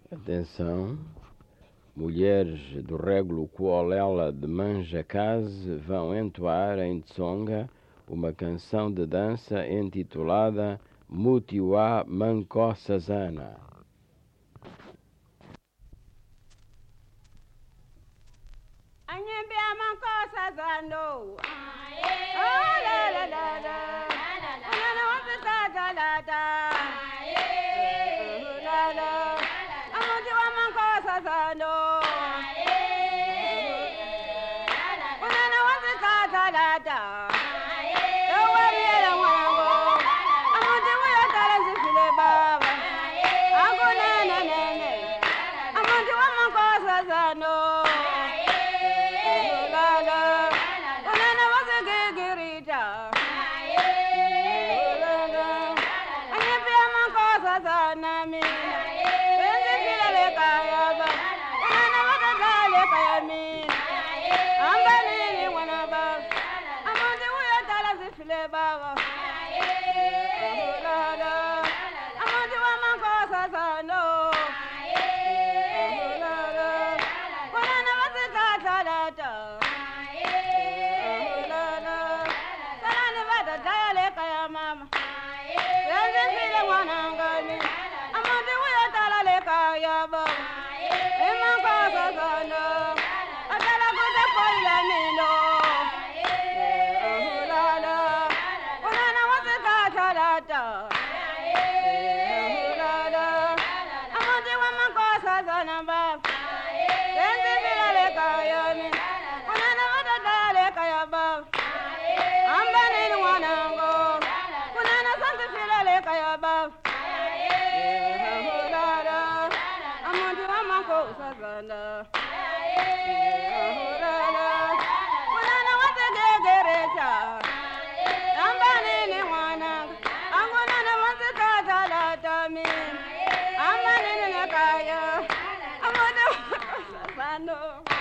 Atenção, mulheres do régulo Kuolela de Manjakaze vão entoar em Tsonga uma canção de dança intitulada Mutiwa Mankosazana. Anyembea Mankosazano. Oh la la la la. Unana wapisa talata. La la. Amutiwa Mankosazano. Unana wapisa talata. No.